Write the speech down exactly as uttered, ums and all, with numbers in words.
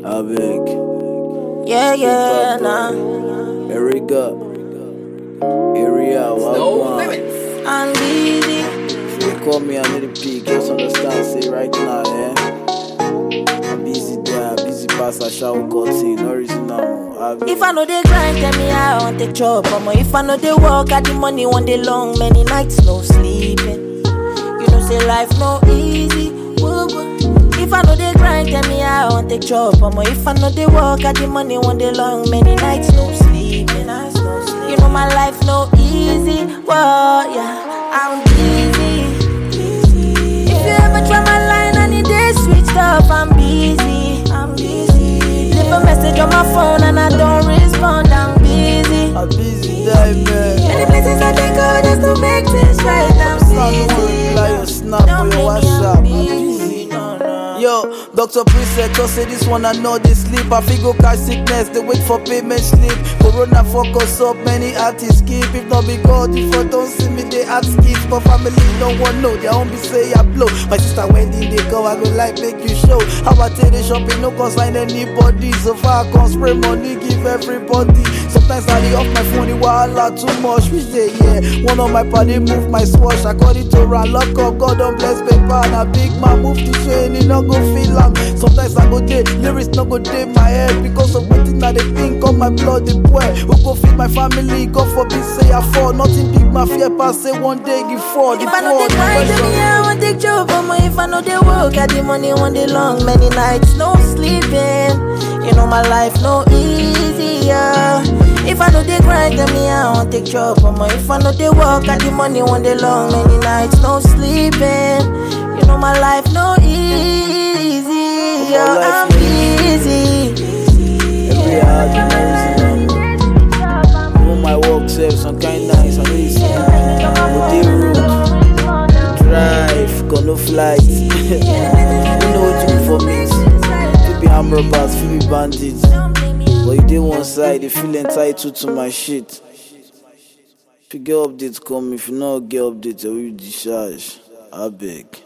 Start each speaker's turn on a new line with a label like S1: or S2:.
S1: I beg.
S2: Yeah, yeah, nah.
S1: Erica. Area,
S3: No
S1: Wagwan.
S3: limits.
S2: I'm busy.
S1: They call me under the peak, just understand, say right now, eh? I'm busy there, busy pass a shower cutting, no reason now. I beg.
S2: If I know they grind, tell me I want take job. Omo, if I know they work, at the money one day long, many nights no sleeping. You know say life no easy. Woo, woo. If I know they grind, tell me I want take job. Omo, if I know they work, at the money one day long, many nights no sleeping. Nights no sleeping. You know my life no easy. Whoa, yeah, I'm busy. If you ever try my line and it is switched up, I'm busy. I'm busy. Leave a message on my phone and I don't respond. I'm busy.
S1: I'm busy there, man.
S2: Many places I think go just to make things right. I'm busy.
S1: Reply your snap or your WhatsApp. I'm busy.
S2: No, no.
S1: Yo, Doctor Preset just say this one I know they sleep. I feel go catch sickness, they wait for payment slip. Corona focus up, many artists skip. If not be God, if I don't see me, they ask skip. But family don't want know, they won't be say I blow. My sister Wendy, they go, I go like make you show. How I tell the shopping, no consign anybody. So far I can spray money, give everybody. Sometimes I dey off my phone, it wahala too much. Which day, yeah, one of my party move my swatch. According to Ran, lock up, God don't bless paper. And a big man move the train, he no go feel am. Sometimes I go day, lyrics no go day my head. Because of waiting at the think on my blood, the boy. Who go feed my family, God forbid say I fall. Nothing big my fear pass, say one day give fall.
S2: If I know they grind, tell me I want take job. Omo, if I know they work, at the money one day long, many nights no sleeping. You know my life no easier. If I know they grind, tell me I want take job. Omo, if I know they work, at the money one day long, many nights no sleeping. You know my life no easy. I'm busy.
S1: Every hard, you know, reason now. Even my work self, some kind nice, I know you see. But they road, drive, got no flight. You know what you do for me. To be arm robbers, feel be bandits. But you did one side, they feel entitled to my shit. If you get updates, come. If you not get updates, I will discharge. I beg.